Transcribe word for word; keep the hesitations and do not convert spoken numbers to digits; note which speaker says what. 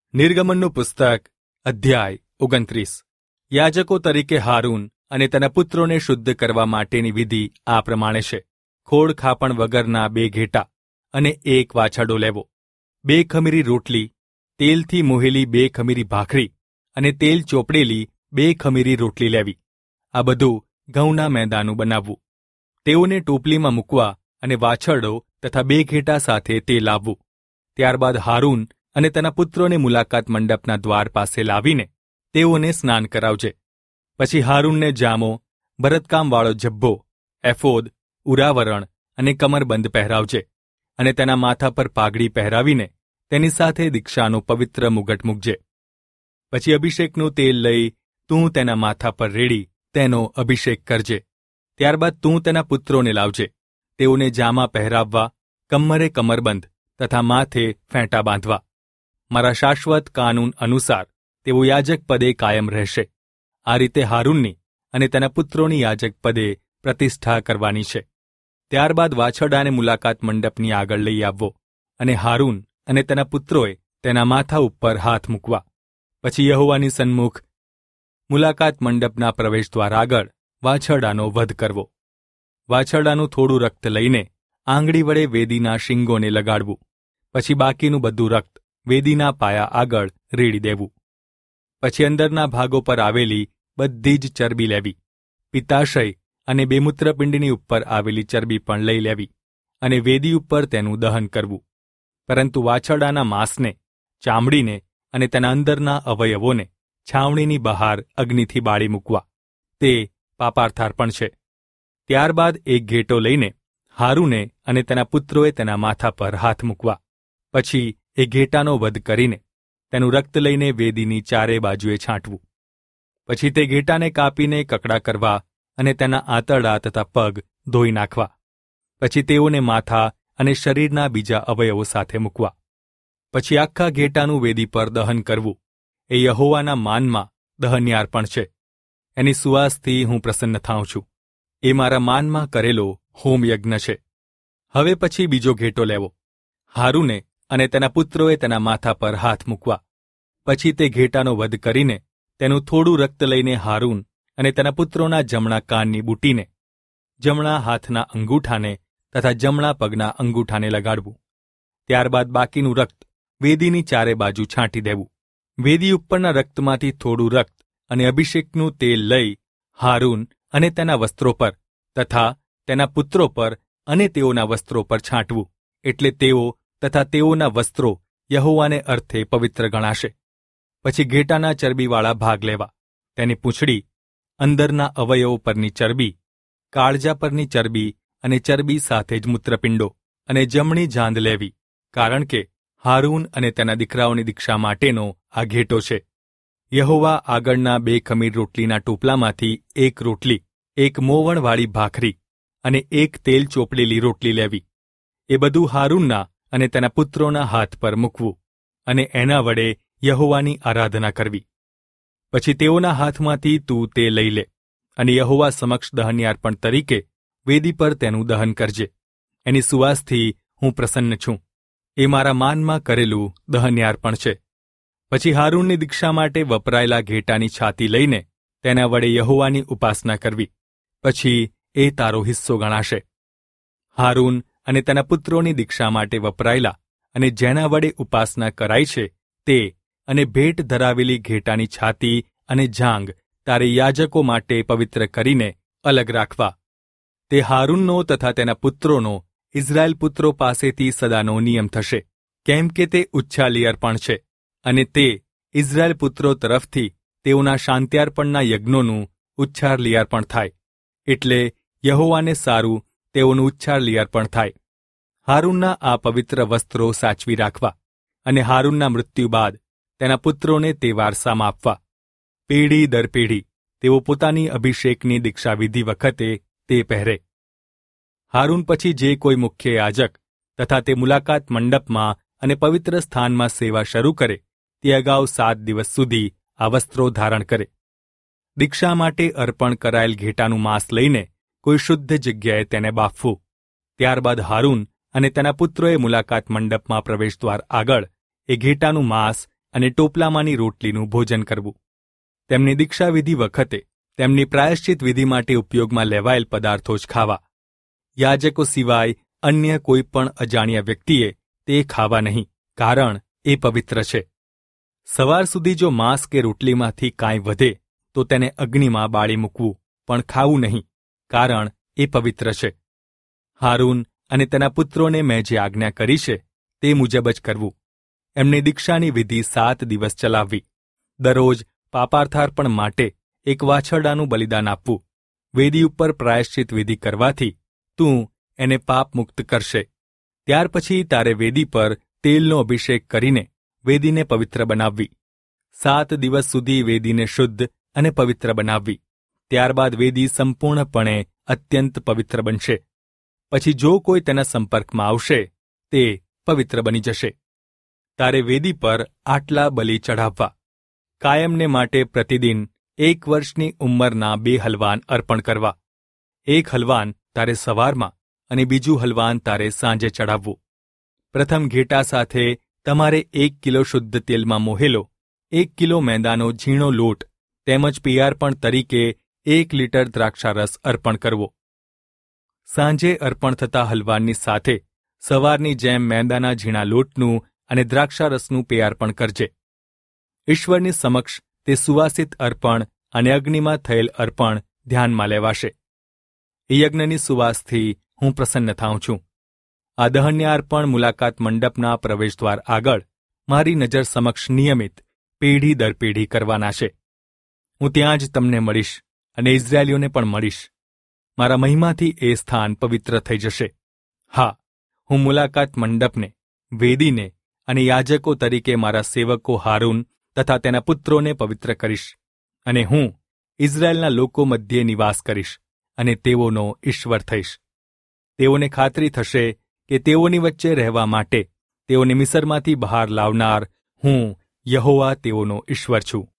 Speaker 1: નિર્ગમનનું પુસ્તક અધ્યાય ઓગણત્રીસ. યાજકો તરીકે હારૂન અને તેના પુત્રોને શુદ્ધ કરવા માટેની વિધિ આ પ્રમાણે છે. ખોડ ખાપણ વગરના બે ઘેટા અને એક વાછરડો લેવો, બે ખમીરી રોટલી, તેલથી મોહેલી બે ખમીરી ભાખરી અને તેલ ચોપડેલી બે ખમીરી રોટલી લેવી. આ બધું ઘઉંના મેદાનું બનાવવું. તેઓને ટોપલીમાં મૂકવા અને વાછરડો તથા બે ઘેટા સાથે તે લાવવું. ત્યારબાદ હારૂન અને તેના પુત્રોને મુલાકાત મંડપના દ્વાર પાસે લાવીને તેઓને સ્નાન કરાવજે. પછી હારૂનને જામો, ભરતકામવાળો જબ્બો, એફોદ, ઉરાવરણ અને કમરબંધ પહેરાવજે અને તેના માથા પર પાઘડી પહેરાવીને તેની સાથે દીક્ષાનો પવિત્ર મુગટ મૂકજે. પછી અભિષેકનું તેલ લઈ તું તેના માથા પર રેડી તેનો અભિષેક કરજે. ત્યારબાદ તું તેના પુત્રોને લાવજે. તેઓને જામા પહેરાવવા, કમરે કમરબંધ તથા માથે ફેંટા બાંધવા. મારા શાશ્વત કાનૂન અનુસાર તેઓ યાજક પદે કાયમ રહેશે. આ રીતે હારૂનની અને તેના પુત્રોની યાજક પદે પ્રતિષ્ઠા કરવાની છે. ત્યારબાદ વાછરડાને મુલાકાત મંડપની આગળ લઈ આવવો અને હારૂન અને તેના પુત્રોએ તેના માથા ઉપર હાથ મૂકવા. પછી યહોવાની સન્મુખ મુલાકાત મંડપના પ્રવેશદ્વાર આગળ વાછરડાનો વધ કરવો. વાછરડાનું થોડું રક્ત લઈને આંગળી વડે વેદીના શીંગોને લગાડવું. પછી બાકીનું બધું રક્ત વેદીના પાયા આગળ રેડી દેવું. પછી અંદરના ભાગો પર આવેલી બધી જ ચરબી લેવી. પિત્તાશય અને બે મૂત્રપિંડની ઉપર આવેલી ચરબી પણ લઈ લેવી અને વેદી ઉપર તેનું દહન કરવું. પરંતુ વાછરડાના માંસને, ચામડીને અને તેના અંદરના અવયવોને છાવણીની બહાર અગ્નિથી બાળી મૂકવા. તે પાપાર્થાર્પણ છે. ત્યારબાદ એક ઘેટો લઈને હારૂને અને તેના પુત્રોએ તેના માથા પર હાથ મૂકવા. પછી એ ઘેટાનો વધ કરીને તેનું રક્ત લઈને વેદીની ચારે બાજુએ છાંટવું. પછી તે ઘેટાને કાપીને કકડા કરવા અને તેના આંતરડા તથા પગ ધોઈ નાખવા. પછી તેઓને માથા અને શરીરના બીજા અવયવો સાથે મૂકવા. પછી આખા ઘેટાનું વેદી પર દહન કરવું. એ યહોવાના માનમાં દહન્યાર્પણ છે. એની સુવાસથી હું પ્રસન્ન થાઉં છું. એ મારા માનમાં કરેલો હોમયજ્ઞ છે. હવે પછી બીજો ઘેટો લેવો. હારૂને અને તેના પુત્રોએ તેના માથા પર હાથ મૂકવા. પછી તે ઘેટાનો વધ કરીને તેનું થોડું રક્ત લઈને હારૂન અને તેના પુત્રોના જમણા કાનની બુટીને, જમણા હાથના અંગૂઠાને તથા જમણા પગના અંગૂઠાને લગાડવું. ત્યારબાદ બાકીનું રક્ત વેદીની ચારે બાજુ છાંટી દેવું. વેદી ઉપરના રક્તમાંથી થોડું રક્ત અને અભિષેકનું તેલ લઈ હારૂન અને તેના વસ્ત્રો પર તથા તેના પુત્રો પર અને તેઓના વસ્ત્રો પર છાંટવું. એટલે તેઓ તથા તેઓના વસ્ત્રો યહોવાને અર્થે પવિત્ર ગણાશે. પછી ઘેટાના ચરબીવાળા ભાગ લેવા, તેની પૂંછડી, અંદરના અવયવો પરની ચરબી, કાળજા પરની ચરબી અને ચરબી સાથે જ મૂત્રપિંડો અને જમણી જાંદ લેવી, કારણ કે હારૂન અને તેના દીકરાઓની દીક્ષા માટેનો આ ઘેટો છે. યહોવા આગળના બે ખમીર રોટલીના ટોપલામાંથી એક રોટલી, એક મોવણવાળી ભાખરી અને એક તેલ ચોપડેલી રોટલી લેવી. એ બધું હારૂનના અને તેના પુત્રોના હાથ પર મૂકવું અને એના વડે યહોવાની આરાધના કરવી. પછી તેઓના હાથમાંથી તું તે લઈ લે અને યહોવા સમક્ષ દહન્યાર્પણ તરીકે વેદી પર તેનું દહન કરજે. એની સુવાસથી હું પ્રસન્ન છું. એ મારા માનમાં કરેલું દહન્યાર્પણ છે. પછી હારૂનની દીક્ષા માટે વપરાયેલા ઘેટાની છાતી લઈને તેના વડે યહોવાની ઉપાસના કરવી. પછી એ તારો હિસ્સો ગણાશે. હારૂન અને તેના પુત્રોની દીક્ષા માટે વપરાયેલા અને જેના વડે ઉપાસના કરાય છે તે અને ભેટ ધરાવેલી ઘેટાની છાતી અને જાંઘ તારે યાજકો માટે પવિત્ર કરીને અલગ રાખવા. તે હારૂનનો તથા તેના પુત્રોનો ઇઝરાયેલ પુત્રો પાસેથી સદાનો નિયમ થશે, કેમ કે તે ઉચ્છાલી અર્પણ છે અને તે ઇઝરાયેલ પુત્રો તરફથી તેઓના શાંત્યાર્પણના યજ્ઞોનું ઉચ્છાર લિયાર્પણ થાય. એટલે યહોવાને સારું તેઓનું ઉચ્છાર લિયાર્પણ થાય. હારૂનના આ પવિત્ર વસ્ત્રો સાચવી રાખવા અને હારૂનના મૃત્યુ બાદ તેના પુત્રોને તે વારસામાં આપવા. પેઢી દર પેઢી તેઓ પોતાની અભિષેકની દીક્ષાવિધિ વખતે તે પહેરે. હારૂન પછી જે કોઈ મુખ્ય યાજક તથા તે મુલાકાત મંડપમાં અને પવિત્ર સ્થાનમાં સેવા શરૂ કરે તે અગાઉ સાત દિવસ સુધી આ વસ્ત્રો ધારણ કરે. દીક્ષા માટે અર્પણ કરાયેલ ઘેટાનું માંસ લઈને કોઈ શુદ્ધ જગ્યાએ તેને બાફવું. ત્યારબાદ હારૂન અને તેના પુત્રોએ મુલાકાત મંડપમાં પ્રવેશદ્વાર આગળ એ ઘેટાનું માંસ અને ટોપલામાંની રોટલીનું ભોજન કરવું. તેમની દીક્ષાવિધિ વખતે તેમની પ્રાયશ્ચિત વિધિ માટે ઉપયોગમાં લેવાયેલ પદાર્થો જ ખાવા. યાજકો સિવાય અન્ય કોઈ પણ અજાણ્યા વ્યક્તિએ તે ખાવા નહીં, કારણ એ પવિત્ર છે. સવાર સુધી જો માંસ કે રોટલીમાંથી કાંઈ વધે તો તેને અગ્નિમાં બાળી મૂકવું, પણ ખાવું નહીં, કારણ એ પવિત્ર છે. હારૂન અને તેના પુત્રોને મેં જે આજ્ઞા કરી છે તે મુજબ જ કરવું. એમની દીક્ષાની વિધિ સાત દિવસ ચલાવવી. દરરોજ પાપાર્થાર્પણ માટે એક વાછરડાનું બલિદાન આપવું. વેદી ઉપર પ્રાયશ્ચિત વિધિ કરવાથી તું એને પાપ મુક્ત કરશે. ત્યાર પછી તારે વેદી પર તેલનો અભિષેક કરીને વેદીને પવિત્ર બનાવવી. સાત દિવસ સુધી વેદીને શુદ્ધ અને પવિત્ર બનાવવી. ત્યારબાદ વેદી સંપૂર્ણપણે અત્યંત પવિત્ર બનશે. પછી જો કોઈ તેના સંપર્કમાં આવશે તે પવિત્ર બની જશે. તારે વેદી પર આટલા બલિ ચઢાવવા. કાયમને માટે પ્રતિદિન એક વર્ષની ઉંમરના બે હલવાન અર્પણ કરવા. એક હલવાન તારે સવારમાં અને બીજું હલવાન તારે સાંજે ચઢાવવું. પ્રથમ ઘેટા સાથે તમારે એક કિલો શુદ્ધ તેલમાં મોહેલો એક કિલો મેંદાનો ઝીણો લોટ તેમજ પિયાર્પણ તરીકે એક લીટર દ્રાક્ષારસ અર્પણ કરવો. સાંજે અર્પણ થતા હલવાનની સાથે સવારની જેમ મેંદાના ઝીણા લોટનું અને દ્રાક્ષારસનું પિયાર્પણ કરજે. ઈશ્વરની સમક્ષ તે સુવાસિત અર્પણ અને અગ્નિમાં થયેલ અર્પણ ધ્યાનમાં લેવાશે. એ યજ્ઞની સુવાસથી હું પ્રસન્ન થાઉં છું. આ દહન્ય અર્પણ મુલાકાત મંડપના પ્રવેશદ્વાર આગળ મારી નજર સમક્ષ નિયમિત પેઢી દર પેઢી કરવાના છે. હું ત્યાં જ તમને મળીશ અને ઇઝરાયેલીઓને પણ મળીશ. મારા મહિમાથી એ સ્થાન પવિત્ર થઈ જશે. હા, હું મુલાકાત મંડપને, વેદીને અને યાજકો તરીકે મારા સેવકો હારૂન તથા તેના પુત્રોને પવિત્ર કરીશ, અને હું ઇઝરાયેલના લોકો મધ્યે નિવાસ કરીશ અને તેઓનો ઈશ્વર થઈશ. તેઓને ખાતરી થશે કે તેઓની વચ્ચે રહેવા માટે તેઓને મિસરમાંથી બહાર લાવનાર હું યહોવા તેઓનો ઈશ્વર છું.